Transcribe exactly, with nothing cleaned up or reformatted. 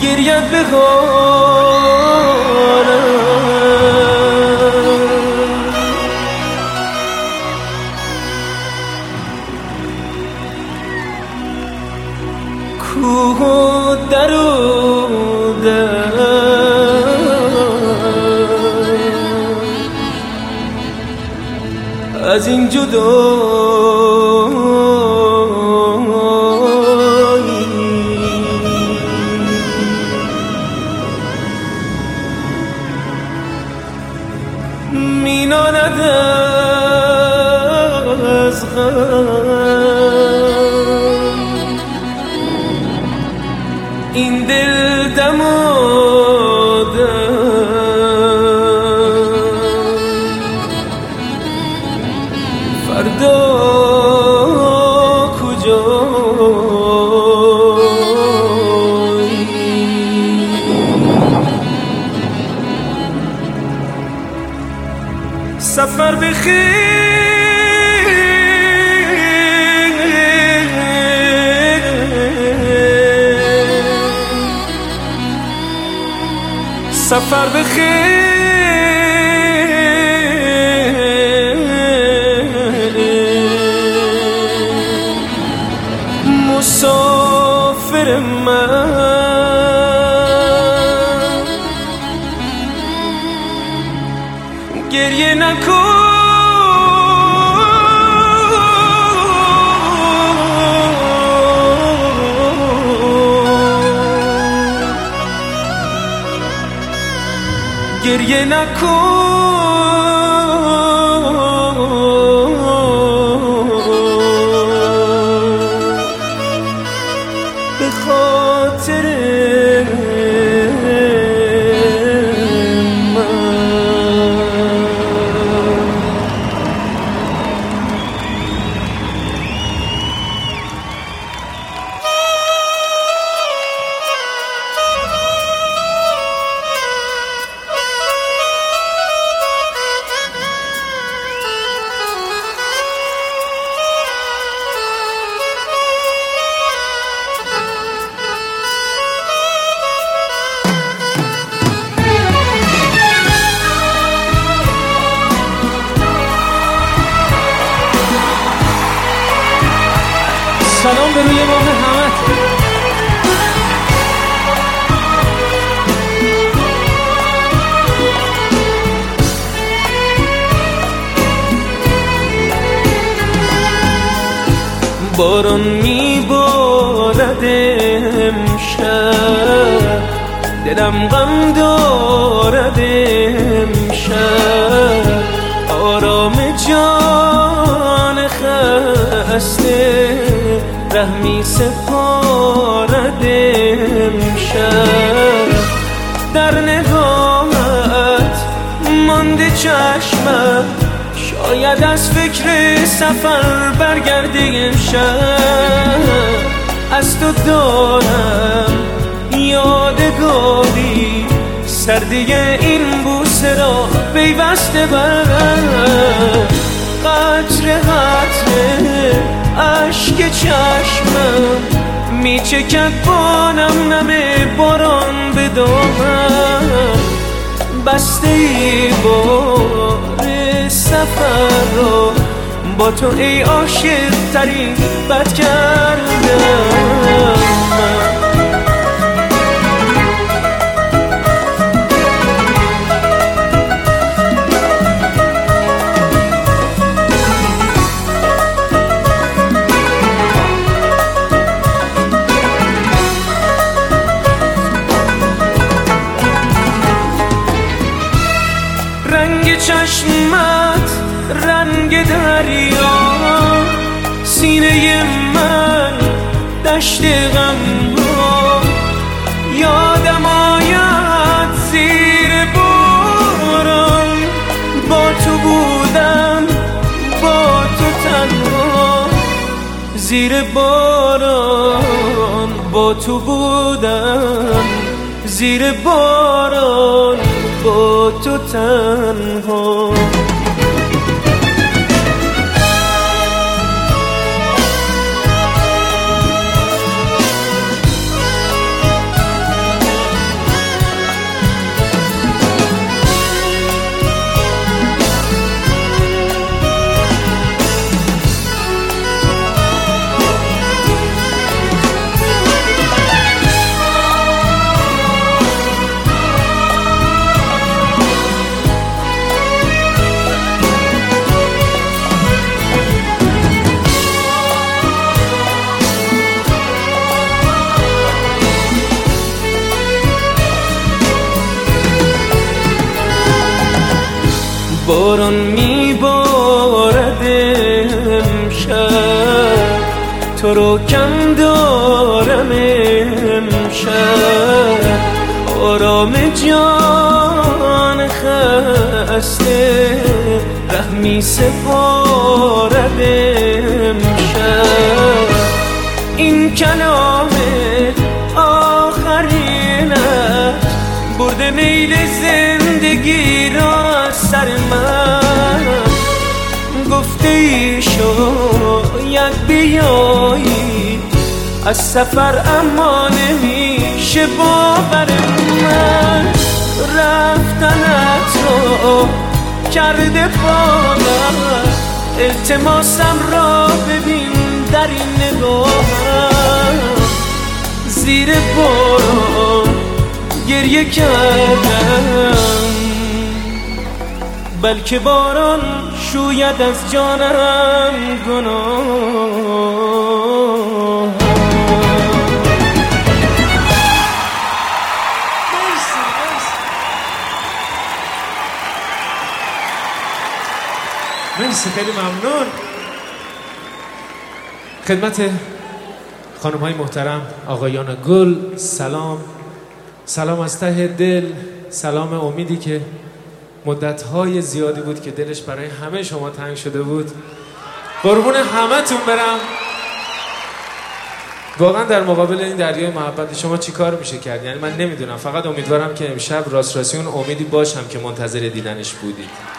گریت بخوانم کوه و در و در از این جدایی میناند از غم این دل دم و فردا کجایی سفر بخیر سفر بخیر مسافر من گریه نکن گریه نکن به خاطر سلام به روی ماه همت. باران میبارد امشب دلم غم دارد امشب آرام جان خسته رحمی سپارد امشب در نگاهت مانده چشمم شاید از فکر سفر برگرده امشب از تو دارم یادگاری سردی این بوسه را پیوسته برم قطره قطره اشک چشمم میچکد با نم نم باران به دامم بسته ای بار سفر را با تو ای عاشق ترین بد کردم رنگ چشمت رنگ دریا سینه من دشت غم ها یادم آید زیر باران با تو بودم با تو تنها زیر باران با تو بودم زیر باران با تو تنها باران میبارد امشب، تو رو کم دارم امشب. آرام جان خسته ره می سپارد امشب. این کلام آخرینت برده میل زندگی را از سر من. گفته ای شاید بیایی از سفر، اما نمیشه باور من. رفتنت رو کرده باور، التماسم را ببین در این نگاهم. زیر باران گریه کردم، بلکه باران شوید از جانم گناه. مرسی، خیلی ممنون. خدمت خانم های محترم، آقایان گل، سلام. سلام از ته دل، سلام امیدی که مدت‌های زیادی بود که دلش برای همه شما تنگ شده بود. قربون همه تون برم. واقعا در مقابل این دریای محبت شما چی کار میشه کرد؟ یعنی من نمیدونم، فقط امیدوارم که امشب راست راستی اون امیدی باشم که منتظر دیدنش بودید.